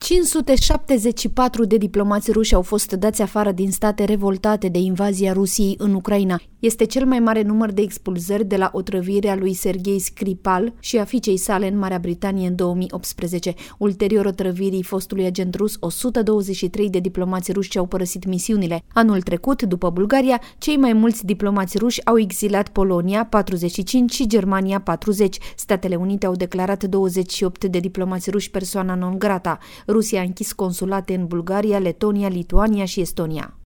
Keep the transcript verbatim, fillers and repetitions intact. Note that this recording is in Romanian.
cinci sute șaptezeci și patru de diplomați ruși au fost dați afară din state revoltate de invazia Rusiei în Ucraina. Este cel mai mare număr de expulzări de la otrăvirea lui Serghei Skripal și a fiicei sale în Marea Britanie în două mii optsprezece. Ulterior otrăvirii fostului agent rus, o sută douăzeci și trei de diplomați ruși au părăsit misiunile. Anul trecut, după Bulgaria, cei mai mulți diplomați ruși au exilat Polonia, patruzeci și cinci, și Germania, patruzeci. Statele Unite au declarat douăzeci și opt de diplomați ruși persoana non grata. Rusia a închis consulate în Bulgaria, Letonia, Lituania și Estonia.